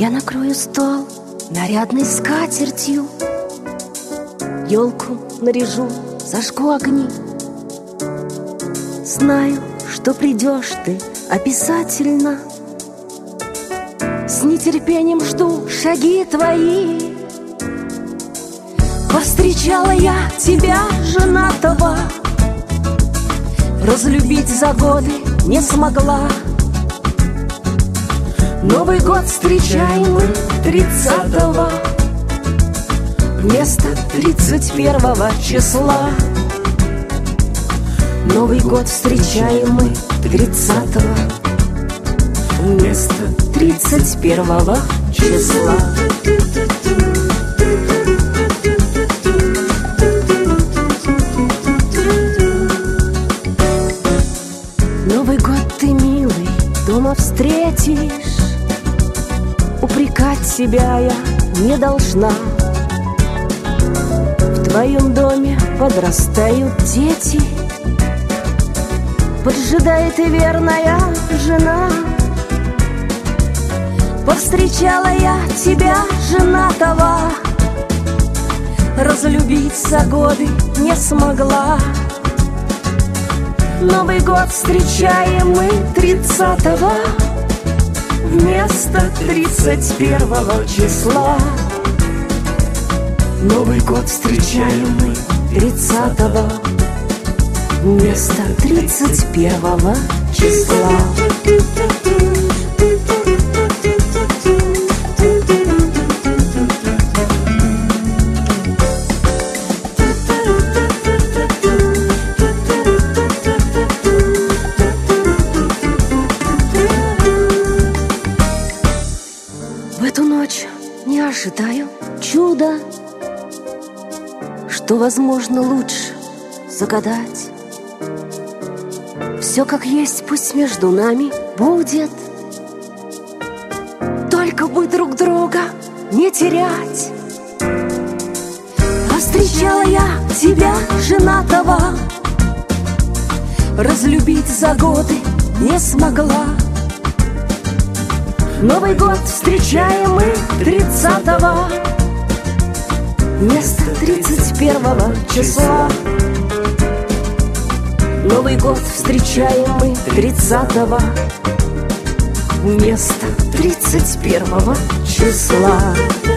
Я накрою стол нарядной скатертью, елку наряжу, зажгу огни. Знаю, что придешь ты обязательно. С нетерпением жду шаги твои. Повстречала я тебя, женатого, разлюбить за годы не смогла. Новый год встречаем мы 30-го вместо 31 числа. Новый год встречаем мы 30-го вместо 31 числа. Новый год ты, милый, дома встретишь. Упрекать себя я не должна. В твоем доме подрастают дети, поджидает и верная жена. Повстречала я тебя, женатого, разлюбить за годы не смогла. Новый год встречаем мы 30-го вместо 31 числа. Новый год встречаем мы 30-го вместо 31 числа. В эту ночь не ожидаю чуда, что, возможно, лучше загадать. Все как есть, пусть между нами будет, только бы друг друга не терять. Повстречала я тебя, женатого, разлюбить за годы не смогла. Новый год встречаем мы 30-го вместо 31 числа. Новый год встречаем мы 30-го вместо 31 числа.